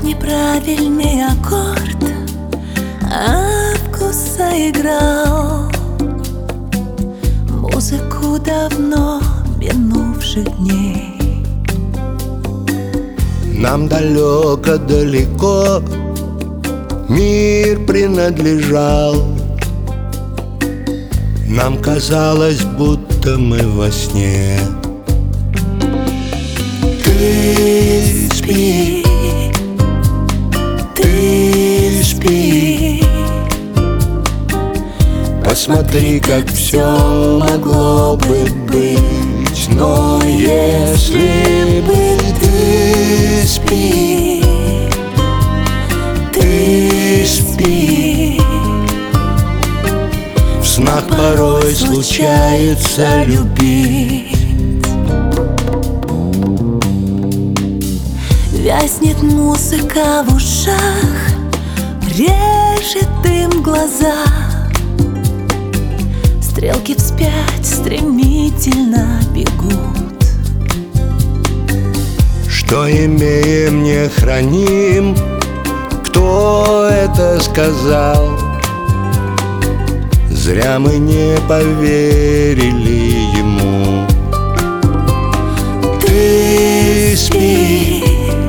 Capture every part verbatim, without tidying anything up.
неправильный аккорд Август заиграл музыку давно минувших дней. Нам далеко-далеко мир принадлежал. Нам казалось, будто мы во сне. Ты спи, ты спи, посмотри, как все могло бы быть. Но если бы ты спи, ты спи, в снах порой случается любить. Вязнет музыка в ушах, режет дым глаза. Стрелки вспять стремительно бегут. Что имеем, не храним. Кто это сказал? Зря мы не поверили ему. Ты спи,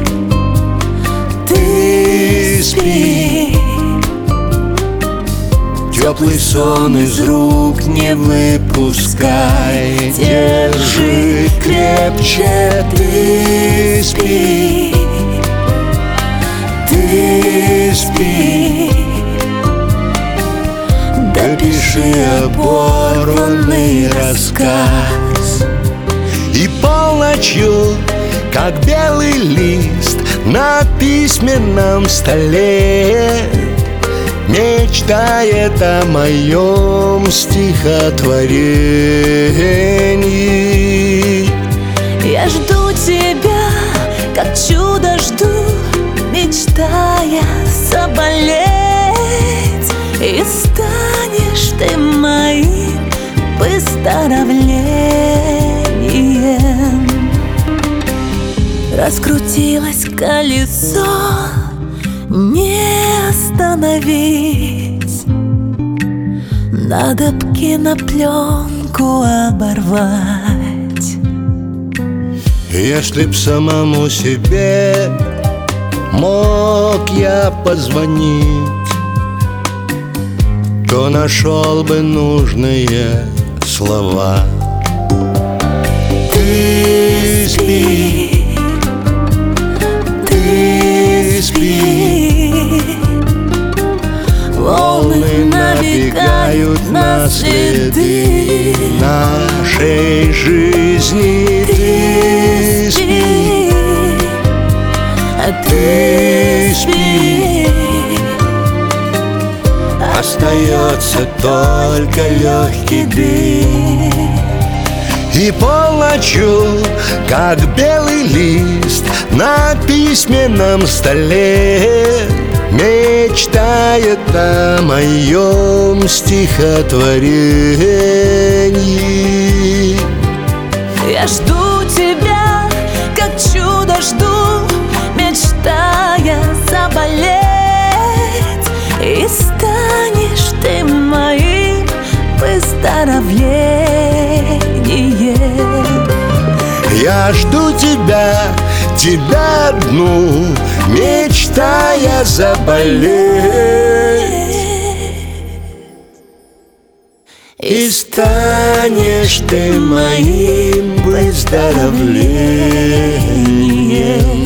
ты спи, теплый сон из рук не выпускай. Держи крепче, ты спи, ты спи, допиши оборванный рассказ. И полночью, как белый лист на письменном столе, мечтает о моем стихотворении. Я жду тебя, как чудо жду, мечтая заболеть. И станешь ты моим выздоровлением. Раскрутилось колесо, не остановить. Надо б кинопленку оборвать. Если б самому себе мог я позвонить, то нашел бы нужные слова. Ты спи, ты спи, волны набегают на следы нашей жизни. Ты спи, а ты спи, остается только легкий дым. И полночью, как белый лист на письменном столе, мечтает о моем стихотворении. Я жду тебя, как чудо жду, мечтая заболеть. И станешь ты моим выздоровлением. Я жду тебя, тебя одну, мечтая заболеть. И станешь ты моим выздоровлением.